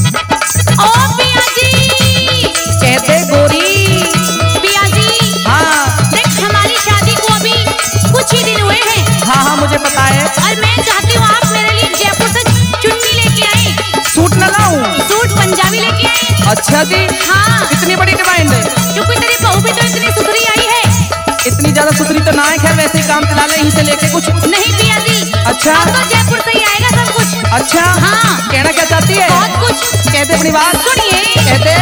ओ पिया जी कहते गोरी। पिया जी हाँ देख हमारी शादी को अभी कुछ ही दिन हुए हैं। हाँ हाँ मुझे पता है। और मैं चाहती हूँ आप मेरे लिए जयपुर से चुन्नी लेके आए। सूट न लाऊं? सूट पंजाबी लेके आए। अच्छा जी। हाँ इतनी बड़ी डिमांड है? क्योंकि तेरी बहू भी तो इतनी सुधरी आई है। इतनी ज्यादा सुधरी तो ना है, खैर वैसे ही काम चला ले यहीं से लेके कुछ। नहीं पिया जी। अच्छा अब तो जयपुर से ही आएगा सब कुछ। अच्छा हाँ कहना क्या चाहती है? बहुत कुछ। कहते अपनी बात सुनिए। कहते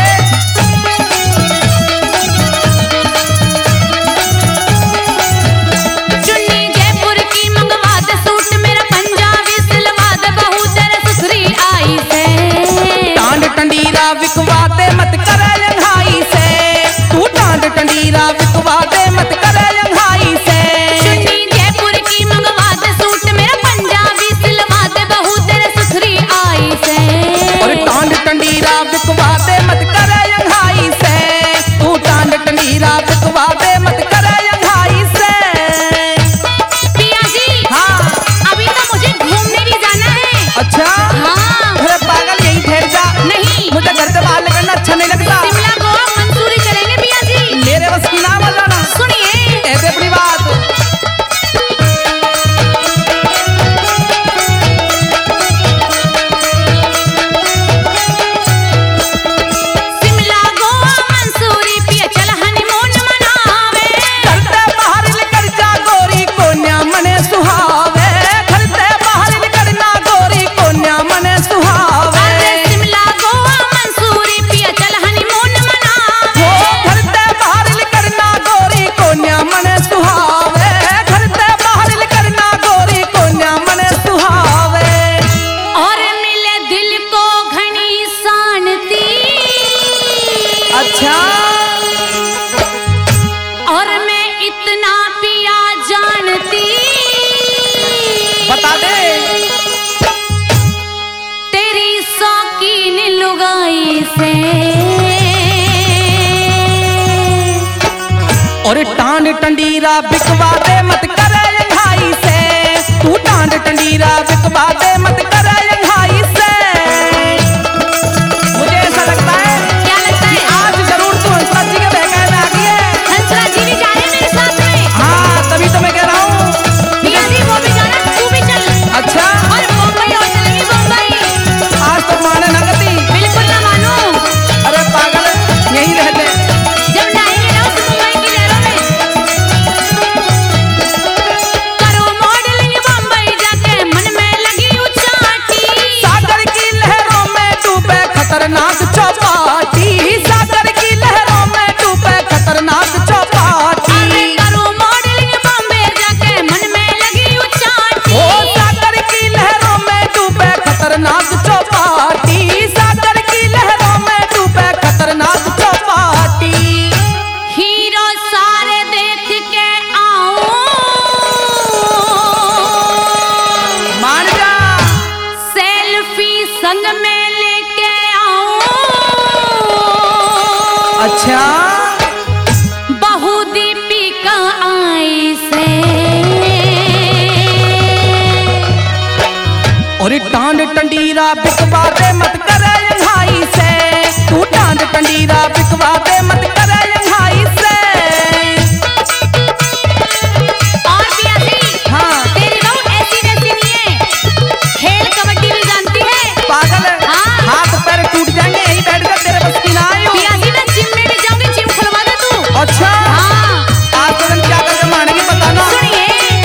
चुन्नी जयपुर की मंगवा दे, सूट मेरा पंजाबी सिलवा दे, बहू तेरे सुधरी आई से। टांड टंडीरा विकवा दे मत करे लंघाई से, तू टांड टंडीरा विकवा दे मत करे लंघाई से। चुन्नी जयपुर की मंगवा दे, सूट मेरा पंजाबी सिलवा दे, बहू तेरे सुधरी आई से। और टांड टंडीरा विकवा दे मत करे लंघाई से, तू टांड टंडीरा विकवा दे मत करे लंघाई से। पिया जी हाँ अभी तो मुझे घूमने भी जाना है। अच्छा हाँ अरे पागल यहीं ठहर जा, नहीं मुझे घर से बाहर निकलना अच्छा नहीं लगता। शिमला गोवा मंसूरी चलेंगे पिया जी। मेरे बस की ना बजाना। सुनिए। कहते अपनी बात शिमला गोवा मंसूरी पिया चल हनीमून मनावे। करते बाहर निकल जा गोरी कोन्या मने सुहावे, करते बाहर निकल ना गोरी कोन्या मने सुहावे। अरे शिमला गोवा मंसूरी पिया चल हनीमून मनावे। हो करते बाहर निकल ना गोरी कोन्या मने सुहावे, करते बाहर निकल ना गोरी कोन्या मने सुहावे। और मिले दिल को घनी शांति। अच्छा और मैं इतना पिया जानती। बता दे। तेरी शौकीन लुगाई से। और टांड टंडीरा बिकवा दे मत करे लंघाई से, तू टांड टंडीरा बिकवा दे मत करे लंघाई से। मुझे ऐसा लगता है क्या लगता है? आज जरूर तू हंसराज जी के बहकावे में आ गई है। हंसराज जी भी जा रहे हैं मेरे साथ में। हाँ तभी तो मैं कह रहा हूँ। पिया जी वो भी जाना, तू भी चल। अच्छा और मुंबई और चलेंगे मुंबई। आज तो माने ना गति। बिल्कुल ना मानू। अरे पागल यहीं रहते। जब जाएंगे ना उस मुंबई की लहरों में। करो मॉडलिंग मुंबई जाके मन में लगी उचाटी। सागर की लहरों में डूबे खतरनाक चौपाटी, सागर की लहरों में डूबे खतरनाक चौपाटी। अरे करो मॉडलिंग मुंबई जाके मन में लगी उचाटी। ओ सागर की लहरों में डूबे खतरनाक चौपाटी, सागर की लहरों में डूबे खतरनाक चौपाटी। हीरो सारे देख के आऊं। मान जा। सेल्फी संग में लेके आऊं। अच्छा बहू दीपिका आई से। और टांड टंडीरा बिकवा दे मत करे लंघाई से, तू टांड टंडीरा बिकवा दे मत करे लंघाई से। और पिया जी हाँ तेरी बहू ऐसी वैसी नहीं है, खेल कबड्डी भी जानती है। पागल हाँ। हाथ पैर टूट जाएंगे यहीं बैठ जा, तेरे बस की ना आई हूँ। पिया जी मैं जिम में भी जाऊंगी, जिम खुलवा दे तू। अच्छा हाँ आज तो हम क्या करके मानेंगे पता ना। सुनिए।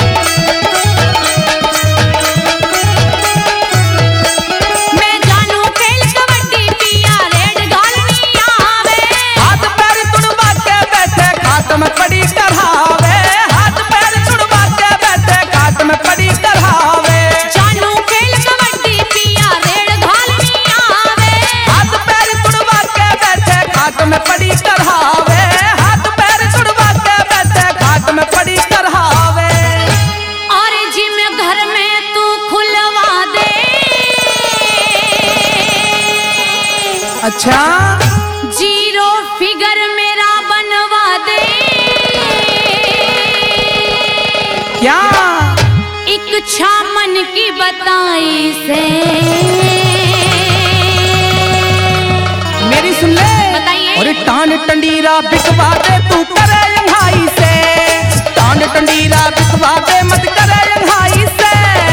मैं जानू खेल कबड्डी पिया रेड गाल नहीं आवे। हाथ पैर तुड़वा के बैठे खाट में पड़ी चढ़ावे, हाथ पैर तुड़वा के बैठे खाट में पड़ी चढ़ावे। जानू खेल कबड्डी पिया रेड गाल नहीं आवे। हाथ पैर तुड़वा के बैठे खाट में पड़ी चढ़ावे, हाथ पैर तुड़वा के बैठे खाट में पड़ी चढ़ावे। और जिम घर में तू खुलवा दे। अच्छा जीरो फिगर मेरा बनवा दे। क्या इच्छा मन की बताई से। टंडीरा बिकवा दे तू करे यंघाई से, टांड टंडीरा बिकवा दे मत करे यंघाई से।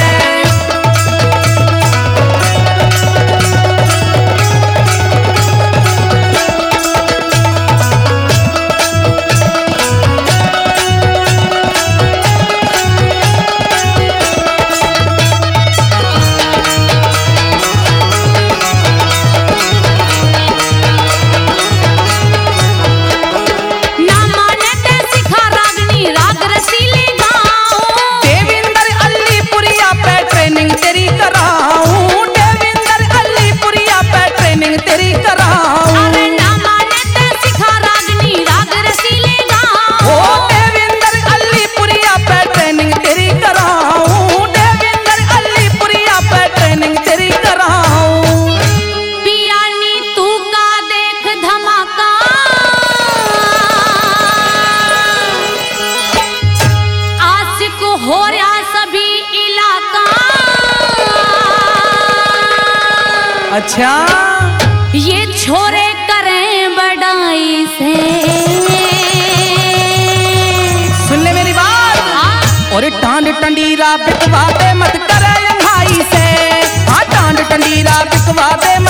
ना माने ते सिखा रागनी राग रसीले गाऊं, देविंदर अलीपुरिया पे ट्रेनिंग तेरी कराऊं, देविंदर अलीपुरिया पे ट्रेनिंग तेरी कराऊं। अरे ना माने ते सिखा रागनी राग रसीले ओ गाऊं, देविंदर अलीपुरिया पे ट्रेनिंग तेरी कराऊं, देविंदर अलीपुरिया पे ट्रेनिंग तेरी कराऊं। पियानी तू का देख धमाका, आशिक हो रहा सभी इलाका। अच्छा ये छोरे करें बड़ाई से, सुन ले मेरी बात, और टांड टंडीरा बिकवा दे मत करे यंघाई से, हाँ टांड टंडीरा बिकवा दे मत